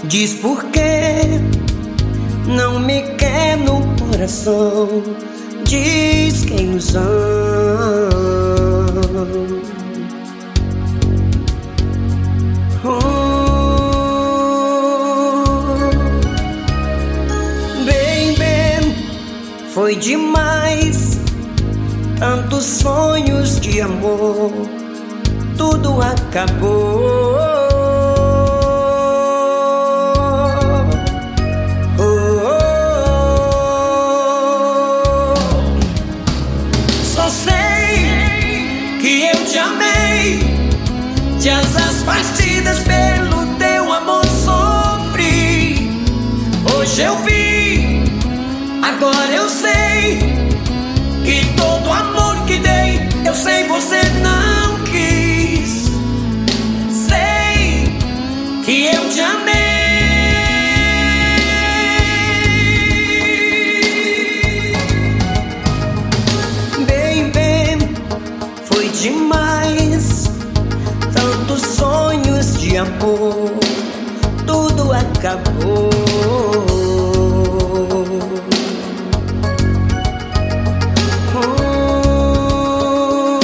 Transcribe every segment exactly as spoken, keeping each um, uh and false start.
Diz por que não me quer no coração. Diz que é ilusão. Oh, baby, foi demais. Tantos sonhos de amor, tudo acabou. De asas partidas pelo teu amor sofri. Hoje eu vi, agora eu sei que todo amor que dei, eu sei você não quis. Sei que eu te amei. Baby, foi demais. Tantos sonhos de amor, tudo acabou. Oh,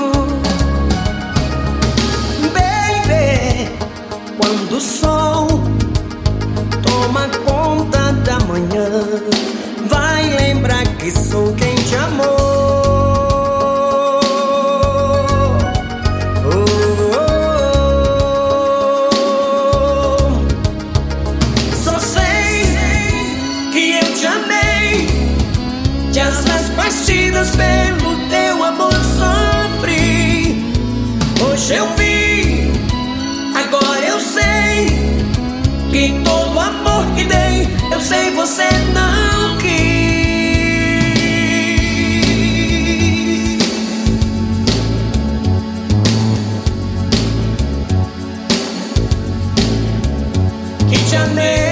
baby, quando o sol toma conta da manhã, vai lembrar que sou quem te amou. De asas partidas pelo teu amor sofri. Hoje eu vi, agora eu sei que todo amor que dei, eu sei você não quis. Que te amei.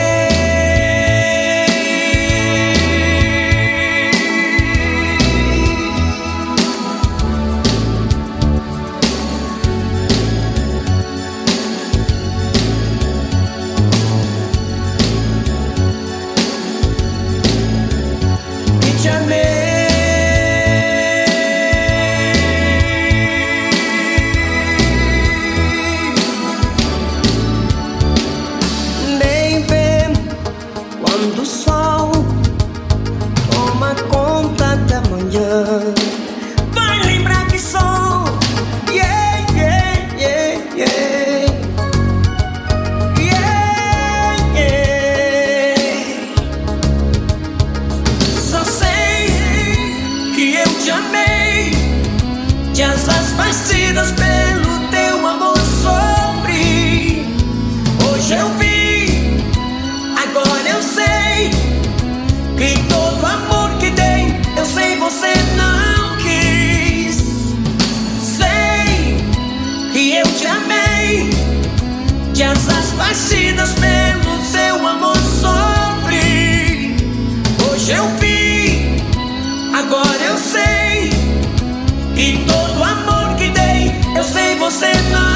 Baby, quando o sol toma conta da manhã, vai lembrar que sou. Yeah, yeah, yeah, yeah. Yeah, yeah. Só sei que eu te amei. De asas partidas pelo teu amor sofri. Hoje eu vi, agora eu sei que todo amor que dei, eu sei você não quis. Sei que eu te amei. De asas partidas pelo seu amor sofri. Hoje eu vi, agora eu sei que todo amor que dei, eu sei você não